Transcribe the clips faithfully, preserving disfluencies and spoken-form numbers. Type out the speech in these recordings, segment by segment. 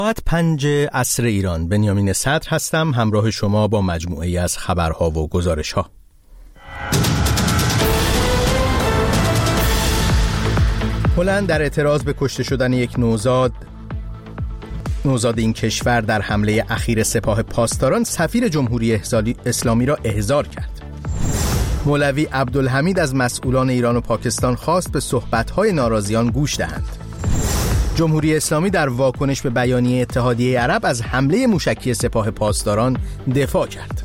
ساعت پنج عصر ایران. بنیامین صدر هستم، همراه شما با مجموعه‌ای از خبرها و گزارش‌ها. هلند در اعتراض به کشته شدن یک نوزاد نوزاد این کشور در حمله اخیر سپاه پاسداران سفیر جمهوری اسلامی را احضار کرد. مولوی عبدالحمید از مسئولان ایران و پاکستان خواست به صحبت‌های ناراضیان گوش دهند. جمهوری اسلامی در واکنش به بیانیه اتحادیه عرب از حمله موشکی سپاه پاسداران دفاع کرد.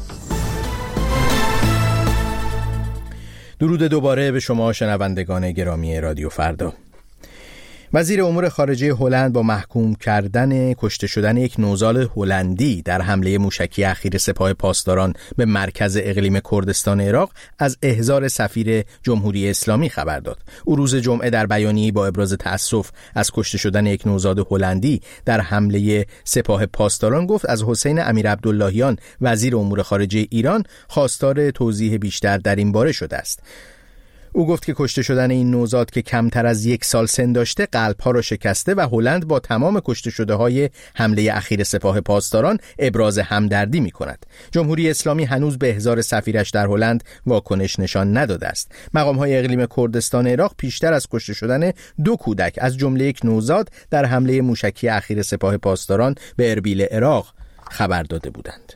درود دوباره به شما شنوندگان گرامی رادیو فردا. وزیر امور خارجه هلند با محکوم کردن کشته شدن یک نوزاد هلندی در حمله موشکی اخیر سپاه پاسداران به مرکز اقلیم کردستان عراق از احضار سفیر جمهوری اسلامی خبر داد. او روز جمعه در بیانیه‌ای با ابراز تأسف از کشته شدن یک نوزاد هلندی در حمله سپاه پاسداران گفت از حسین امیرعبداللهیان وزیر امور خارجه ایران خواستار توضیح بیشتر در این باره شده است. او گفت که کشته شدن این نوزاد که کمتر از یک سال سن داشته قلب‌ها را شکسته و هلند با تمام کشته شده‌های حمله اخیر سپاه پاسداران ابراز همدردی می‌کند. جمهوری اسلامی هنوز به احضار سفیرش در هلند واکنش نشان نداده است. مقام‌های اقلیم کردستان عراق پیشتر از کشته شدن دو کودک از جمله یک نوزاد در حمله موشکی اخیر سپاه پاسداران به اربیل عراق خبر داده بودند.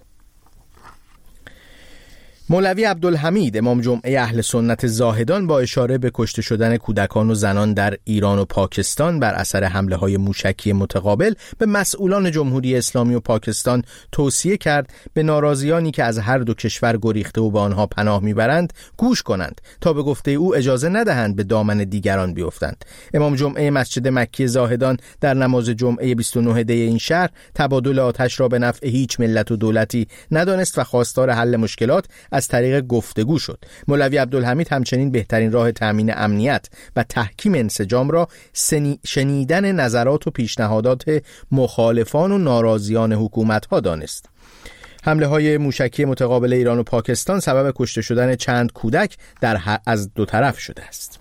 مولوی عبدالحمید امام جمعه اهل سنت زاهدان با اشاره به کشته شدن کودکان و زنان در ایران و پاکستان بر اثر حمله‌های موشکی متقابل به مسئولان جمهوری اسلامی و پاکستان توصیه کرد به ناراضیانی که از هر دو کشور گریخته و به آنها پناه میبرند گوش کنند تا به گفته او اجازه ندهند به دامن دیگران بیفتند. امام جمعه مسجد مکی زاهدان در نماز جمعه بیست و نه دی این شهر تبادل آتش را به نفع هیچ ملت و دولتی ندانست و خواستار حل مشکلات از طریق گفتگو شد. مولوی عبدالحمید همچنین بهترین راه تامین امنیت و تحکیم انسجام را شنیدن نظرات و پیشنهادات مخالفان و ناراضیان حکومت‌ها دانست. حمله های موشکی متقابل ایران و پاکستان سبب کشته شدن چند کودک در از دو طرف شده است.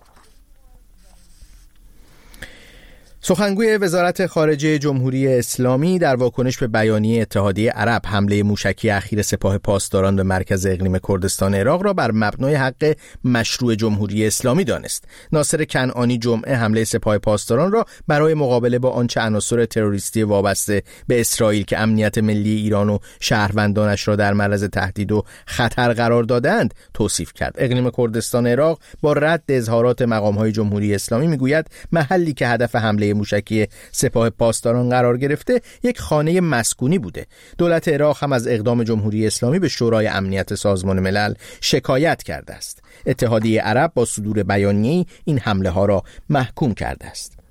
سخنگوی وزارت خارجه جمهوری اسلامی در واکنش به بیانیه اتحادیه عرب حمله موشکی اخیر سپاه پاسداران به مرکز اقلیم کردستان عراق را بر مبنای حق مشروع جمهوری اسلامی دانست. ناصر کنعانی جمعه حمله سپاه پاسداران را برای مقابله با آنچه عناصر تروریستی وابسته به اسرائیل که امنیت ملی ایران و شهروندانش را در معرض تهدید و خطر قرار دادند توصیف کرد. اقلیم کردستان عراق با رد اظهارات مقام‌های جمهوری اسلامی میگوید محلی که هدف حمله موشکی سپاه پاسداران قرار گرفته یک خانه مسکونی بوده. دولت عراق هم از اقدام جمهوری اسلامی به شورای امنیت سازمان ملل شکایت کرده است. اتحادیه عرب با صدور بیانیه‌ای این حمله ها را محکوم کرده است.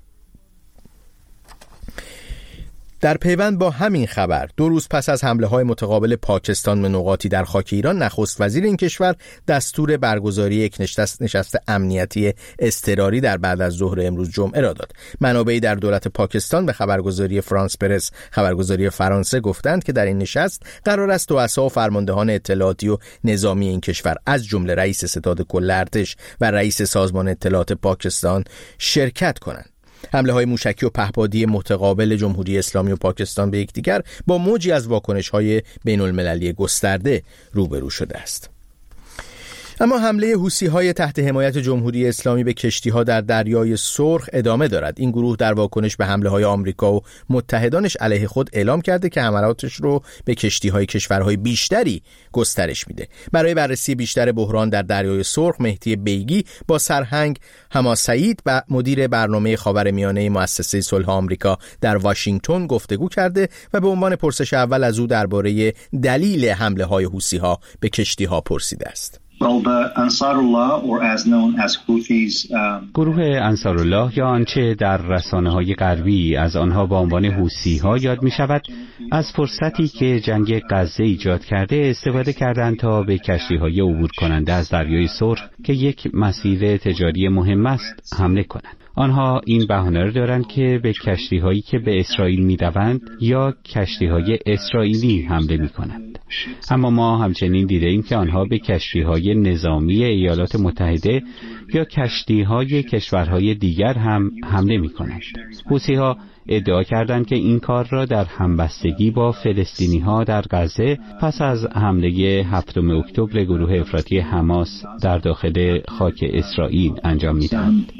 در پیوند با همین خبر دو روز پس از حمله های متقابل پاکستان به نقاطی در خاک ایران، نخست وزیر این کشور دستور برگزاری یک نشست, نشست امنیتی اضطراری در بعد از ظهر امروز جمعه را داد. منابعی در دولت پاکستان به خبرگزاری فرانس پرس خبرگزاری فرانسه گفتند که در این نشست قرار است رؤسا و فرماندهان اطلاعاتی و نظامی این کشور از جمله رئیس ستاد کل ارتش و رئیس سازمان اطلاعات پاکستان شرکت کنند. حمله های موشکی و پهپادی متقابل جمهوری اسلامی و پاکستان به یکدیگر با موجی از واکنش های بین المللی گسترده روبرو شده است. اما حمله حوثی‌های تحت حمایت جمهوری اسلامی به کشتی‌ها در دریای سرخ ادامه دارد. این گروه در واکنش به حمله‌های آمریکا و متحدانش علیه خود اعلام کرده که حملاتش رو به کشتی‌های کشورهای بیشتری گسترش میده. برای بررسی بیشتر بحران در دریای سرخ، مهدی بیگی با سرهنگ حما سعید و مدیر برنامه خاورمیانه مؤسسه صلح آمریکا در واشنگتن گفتگو کرده و به عنوان پرسش اول از او درباره دلیل حمله‌های حوثی‌ها به کشتی‌ها پرسیده است. گروه انصارالله یا آنچه در رسانه‌های غربی از آنها با عنوان حوثی‌ها یاد می‌شود، از فرصتی که جنگ غزه ایجاد کرده استفاده کردند تا به کشتی‌های عبور کننده از دریای سرخ که یک مسیر تجاری مهم است حمله کنند. آنها این بهانه را دارند که به کشتی‌هایی که به اسرائیل می‌روند یا کشتی‌های اسرائیلی حمله می‌کنند. اما ما همچنین دیده‌ایم که آنها به کشتی‌های نظامی ایالات متحده یا کشتی‌های کشورهای دیگر هم حمله می‌کنند. حوثی‌ها ادعا کردند که این کار را در همبستگی با فلسطینی‌ها در غزه پس از حمله هفتم اکتبر گروه افراطی حماس در داخل خاک اسرائیل انجام می‌دهند.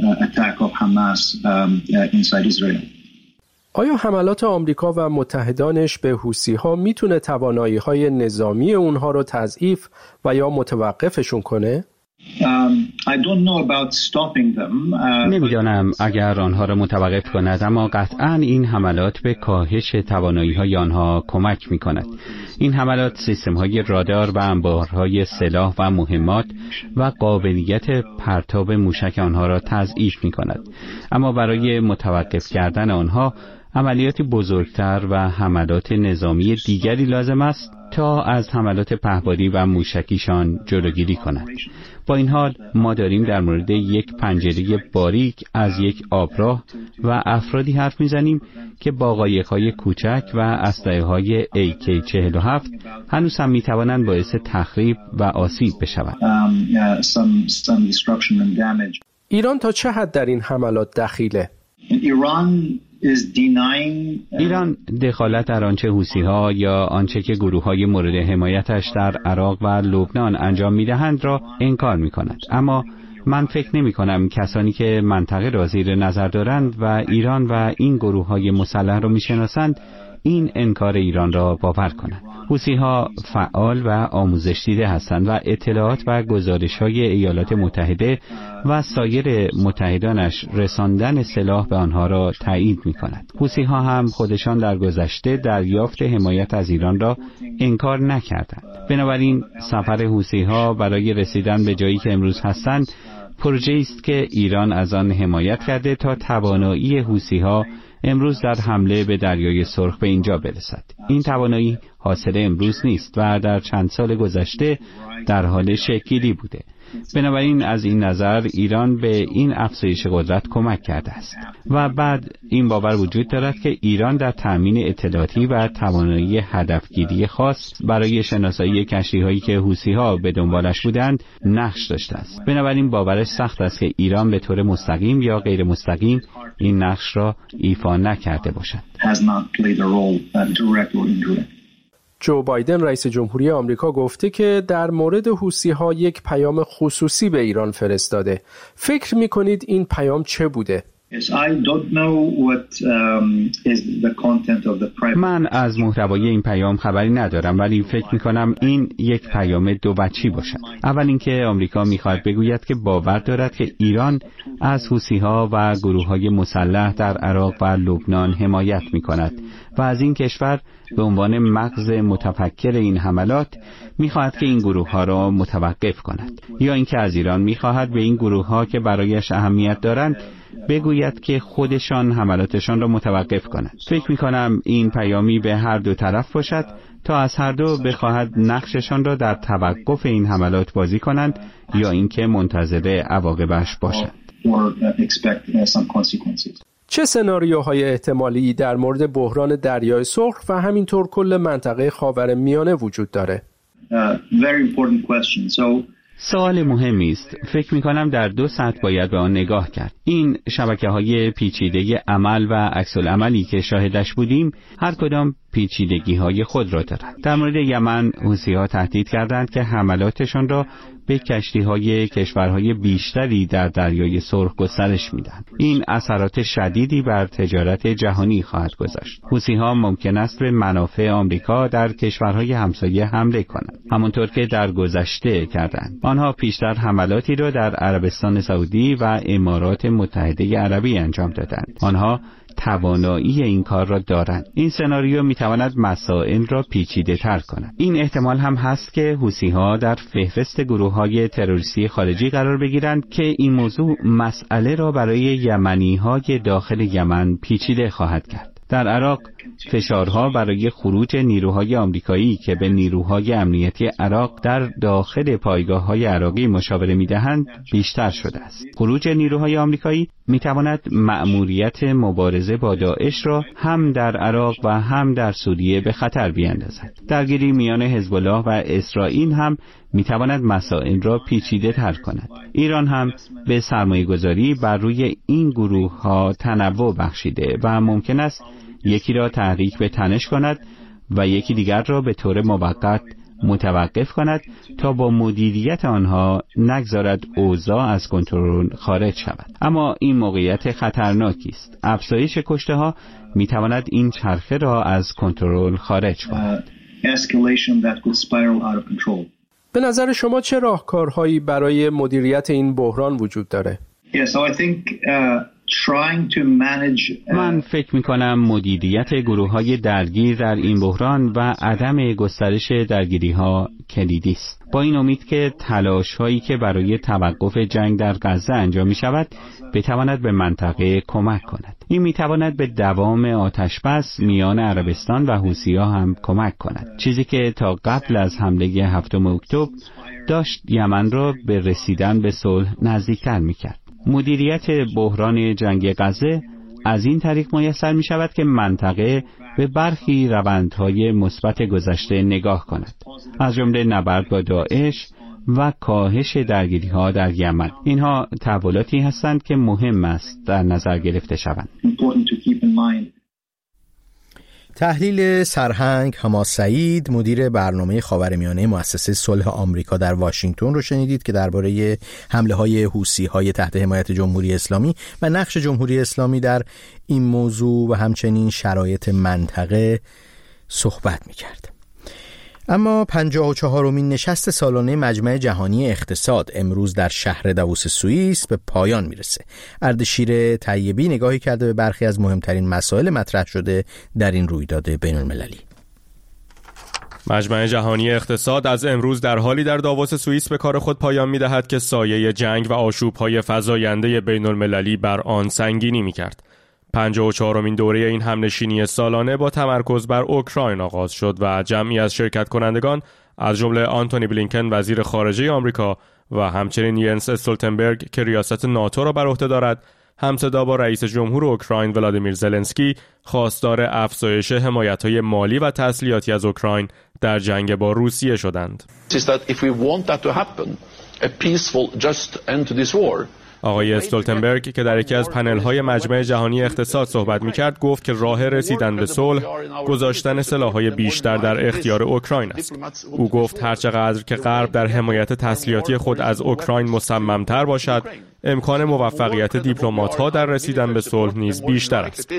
آیا حملات آمریکا و متحدانش به حوثی‌ها میتونه توانایی‌های نظامی اونها رو تضعیف و یا متوقفشون کنه؟ نمیدانم اگر آنها را متوقف کند، اما قطعاً این حملات به کاهش توانایی‌های آنها کمک می‌کند. این حملات سیستم‌های رادار و انبارهای سلاح و مهمات و قابلیت پرتاب موشک آنها را تضعیف می‌کند. اما برای متوقف کردن آنها عملیاتی بزرگتر و حملات نظامی دیگری لازم است تا از حملات پهپادی و موشکیشان جلوگیری کند. با این حال ما داریم در مورد یک پنجره باریک از یک آبراه و افرادی حرف میزنیم که با قایق‌های کوچک و اسلحه‌های ای کی چهل و هفت هنوز هم میتوانند باعث تخریب و آسیب بشوند. ایران تا چه حد در این حملات دخیله؟ ایران دخالت در آنچه حوثی‌ها یا آنچه که گروه‌های مورد حمایتش در عراق و لبنان انجام می‌دهند را انکار می‌کند. اما من فکر نمی‌کنم کسانی که منطقه را زیر نظر دارند و ایران و این گروه‌های مسلح را می‌شناسند این انکار ایران را باور کنند. حوثی‌ها فعال و آموزش دیده هستند و اطلاعات و گزارش‌های ایالات متحده و سایر متحدانش رساندن سلاح به آنها را تایید می‌کند. حوثی‌ها هم خودشان در گذشته دریافت حمایت از ایران را انکار نکردند. بنابراین سفر حوثی‌ها برای رسیدن به جایی که امروز هستند پروژه‌ای است که ایران از آن حمایت کرده تا توانایی حوثی‌ها امروز در حمله به دریای سرخ به اینجا برسد. این توانایی حاصل امروز نیست و در چند سال گذشته در حال شکلی بوده. بنابراین از این نظر ایران به این افزایش قدرت کمک کرده است و بعد این باور وجود دارد که ایران در تأمین اطلاعاتی و توانایی هدفگیری خاص برای شناسایی کشتی‌هایی که حوثی‌ها به دنبالش بودند نقش داشته است. بنابراین باورش سخت است که ایران به طور مستقیم یا غیر مستقیم این نقش را ایفا نکرده باشد. جو بایدن رئیس جمهوری آمریکا گفته که در مورد حوثی‌ها یک پیام خصوصی به ایران فرستاده. فکر می‌کنید این پیام چه بوده؟ من از محتوای این پیام خبری ندارم، ولی فکر می‌کنم این یک پیام دو وجهی باشد. اول اینکه آمریکا می‌خواهد بگوید که باور دارد که ایران از حوثی‌ها و گروه‌های مسلح در عراق و لبنان حمایت می‌کند و از این کشور به عنوان مغز متفکر این حملات می‌خواهد که این گروه‌ها را متوقف کند، یا اینکه از ایران می‌خواهد به این گروه‌ها که برایش اهمیت دارند بگوید که خودشان حملاتشان را متوقف کنند. فکر می‌کنم این پیامی به هر دو طرف باشد تا از هر دو بخواهد نقششان را در توقف این حملات بازی کنند یا اینکه منتظر عواقبش باشند. چه سناریوهای احتمالی در مورد بحران دریای سرخ و همینطور کل منطقه خاورمیانه وجود داره؟ سوال مهمی است. فکر می کنم در دو سطح باید به آن نگاه کرد. این شبکه‌های پیچیده عمل و عکس‌العملی که شاهدش بودیم هر کدام پیچیدگی‌های خود را دارند. در مورد یمن حوثی‌ها تهدید کردند که حملاتشان را به کشتی‌های کشورهای بیشتری در دریای سرخ گسترش میدن. این اثرات شدیدی بر تجارت جهانی خواهد گذاشت. حوثی‌ها ممکن است به منافع آمریکا در کشورهای همسایه حمله کنند، همانطور که در گذشته کردند. آنها پیشتر حملاتی را در عربستان سعودی و امارات متحده عربی انجام دادند. آنها توانایی این کار را دارند. این سناریو میتواند مسائل را پیچیده تر کند. این احتمال هم هست که حوثی‌ها در فهرست گروه‌های تروریستی خارجی قرار بگیرند که این موضوع مسئله را برای یمنی‌های داخل یمن پیچیده خواهد کرد. در عراق فشارها برای خروج نیروهای آمریکایی که به نیروهای امنیتی عراق در داخل پایگاه‌های عراقی مشاوره می‌دهند بیشتر شده است. خروج نیروهای آمریکایی می‌تواند مأموریت مبارزه با داعش را هم در عراق و هم در سوریه به خطر بیاندازد. درگیری میان حزب الله و اسرائیل هم می‌تواند مسائل را پیچیده‌تر کند. ایران هم به سرمایه‌گذاری بر روی این گروه‌ها تنوع بخشیده و ممکن است یکی را تحریک به تنش کند و یکی دیگر را به طور موقت متوقف کند تا با مدیریت آنها نگذارد اوضاع از کنترل خارج شود. اما این موقعیت خطرناکی است. افزایش کشته‌ها می‌تواند این چرخه را از کنترل خارج کند. به نظر شما چه راهکارهایی برای مدیریت این بحران وجود داره؟ من فکر می کنم مدیریت گروه های درگیر در این بحران و عدم گسترش درگیری ها کلیدی است. با این امید که تلاش هایی که برای توقف جنگ در غزه انجام می شود بتواند به منطقه کمک کند. این می تواند به دوام آتش بس میان عربستان و حوثی‌ها هم کمک کند، چیزی که تا قبل از حمله هفتم اکتبر داشت یمن را به رسیدن به صلح نزدیکتر می کرد. مدیریت بحران جنگ غزه از این طریق میسر می شود که منطقه به برخی روندهای مثبت گذشته نگاه کند، از جمله نبرد با داعش و کاهش درگیری‌ها در یمن. اینها تحولاتی هستند که مهم است در نظر گرفته شوند. تحلیل سرهنگ حماد سعید، مدیر برنامه خاورمیانه مؤسسه صلح آمریکا در واشنگتن رو شنیدید که درباره حمله‌های حوثی‌های تحت حمایت جمهوری اسلامی و نقش جمهوری اسلامی در این موضوع و همچنین شرایط منطقه صحبت می‌کرد. اما پنجاه و چهارمین نشست سالانه مجمع جهانی اقتصاد امروز در شهر داووس سوئیس به پایان میرسه. اردشیر طیبی نگاهی کرده به برخی از مهمترین مسائل مطرح شده در این رویداد بین‌المللی. مجمع جهانی اقتصاد از امروز در حالی در داووس سوئیس به کار خود پایان می‌دهد که سایه جنگ و آشوب‌های فزاینده بین‌المللی بر آن سنگینی می‌کرد. پنجاه و چهارمین دوره این همنشینی سالانه با تمرکز بر اوکراین آغاز شد و جمعی از شرکت کنندگان از جمله آنتونی بلینکن وزیر خارجه آمریکا و همچنین ینس استولتنبرگ که ریاست ناتو را بر عهده دارد، همصدا با رئیس جمهور اوکراین ولادیمیر زلنسکی خواستار افزایش حمایت‌های مالی و تسلیحاتی از اوکراین در جنگ با روسیه شدند. آقای استولتنبرگ که در یکی از پنل‌های مجمع جهانی اقتصاد صحبت می‌کرد گفت که راه رسیدن به صلح گذاشتن سلاح‌های بیشتر در اختیار اوکراین است. او گفت هرچقدر که غرب در حمایت تسلیحاتی خود از اوکراین مصمم‌تر باشد، امکان موفقیت دیپلمات‌ها در رسیدن به صلح نیز بیشتر است.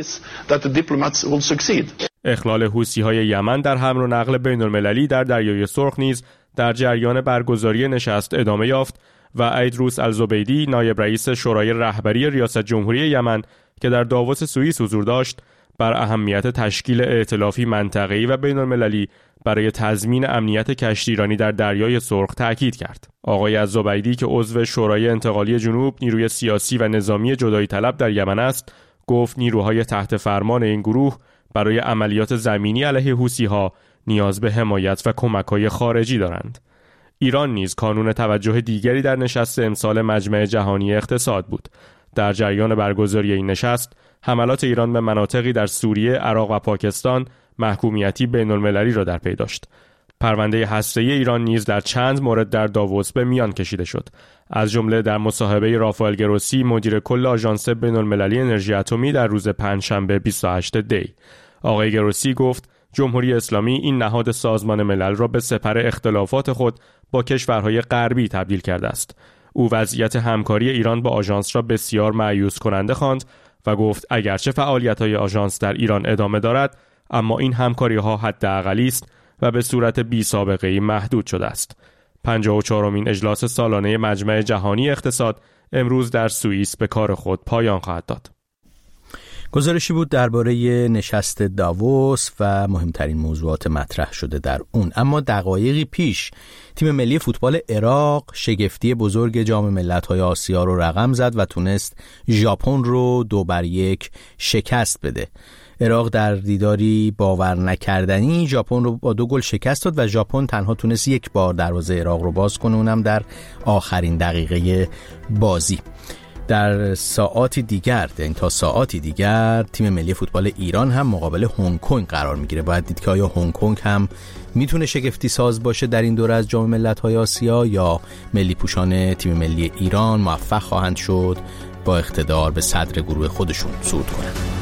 اخلال حوثی‌های یمن در حمل و نقل بین‌المللی در دریای سرخ نیز در جریان برگزاری نشست ادامه یافت و ایدروس الزبیدی نایب رئیس شورای رهبری ریاست جمهوری یمن که در داووس سوئیس حضور داشت بر اهمیت تشکیل ائتلافی منطقه‌ای و بین‌المللی برای تضمین امنیت کشتیرانی در دریای سرخ تاکید کرد. آقای الزبیدی که عضو شورای انتقالی جنوب نیروی سیاسی و نظامی جدایی طلب در یمن است، گفت نیروهای تحت فرمان این گروه برای عملیات زمینی علیه حوثی‌ها نیاز به حمایت و کمک‌های خارجی دارند. ایران نیز کانون توجه دیگری در نشست امسال مجمع جهانی اقتصاد بود. در جریان برگزاری این نشست، حملات ایران به مناطقی در سوریه، عراق و پاکستان محکومیتی بین‌المللی را در پی داشت. پرونده هسته‌ای ایران نیز در چند مورد در داووس به میان کشیده شد. از جمله در مصاحبه رافائل گروسی مدیر کل آژانس بین‌المللی انرژی اتمی در روز پنجشنبه بیست و هشتم دی. آقای گروسی گفت جمهوری اسلامی این نهاد سازمان ملل را به سپر اختلافات خود با کشورهای غربی تبدیل کرده است. او وضعیت همکاری ایران با آژانس را بسیار مایوس کننده خواند و گفت اگرچه فعالیت‌های آژانس در ایران ادامه دارد، اما این همکاری‌ها حداقلی است و به صورت بی سابقه‌ای محدود شده است. پنجاه و چهارمین اجلاس سالانه مجمع جهانی اقتصاد امروز در سوئیس به کار خود پایان خواهد داد. گزارشی بود درباره نشست داووس و مهمترین موضوعات مطرح شده در اون. اما دقایقی پیش تیم ملی فوتبال عراق شگفتی بزرگ جام ملت‌های آسیا رو رقم زد و تونست ژاپن رو دو بر یک شکست بده. عراق در دیداری باور نکردنی ژاپن رو با دو گل شکست داد و ژاپن تنها تونست یک بار دروازه عراق رو باز کنه، اونم در آخرین دقیقه بازی. در ساعاتی دیگر، این تا ساعاتی دیگر تیم ملی فوتبال ایران هم مقابل هنگ کنگ قرار میگیره. باید دید که آیا هنگ کنگ هم میتونه شگفتی ساز باشه در این دوره از جام ملت‌های آسیا، یا ملی پوشان تیم ملی ایران موفق خواهند شد با اقتدار به صدر گروه خودشون صعود کنند.